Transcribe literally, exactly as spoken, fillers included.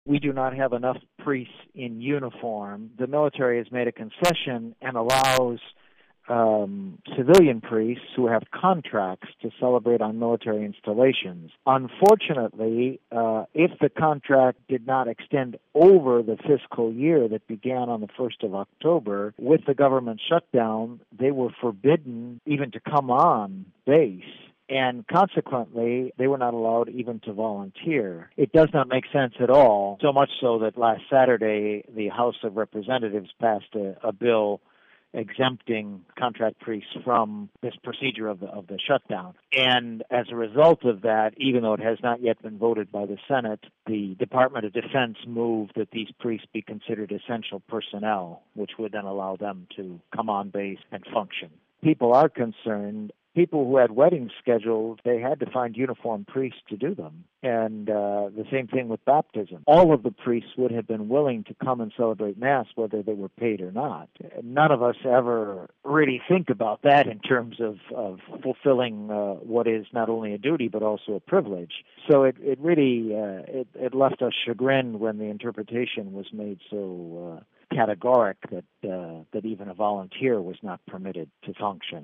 We do not have enough priests in uniform. The military has made a concession and allows um, civilian priests who have contracts to celebrate on military installations. Unfortunately, uh, if the contract did not extend over the fiscal year that began on the first of October, with the government shutdown, they were forbidden even to come on base. And consequently, they were not allowed even to volunteer. It does not make sense at all, so much so that last Saturday, the House of Representatives passed a, a bill exempting contract priests from this procedure of the, of the shutdown. And as a result of that, even though it has not yet been voted by the Senate, the Department of Defense moved that these priests be considered essential personnel, which would then allow them to come on base and function. People are concerned. People who had weddings scheduled, they had to find uniformed priests to do them. And uh, the same thing with baptism. All of the priests would have been willing to come and celebrate Mass, whether they were paid or not. None of us ever really think about that in terms of, of fulfilling uh, what is not only a duty but also a privilege. So it, it really uh, it, it left us chagrined when the interpretation was made so uh, categoric that uh, that even a volunteer was not permitted to function.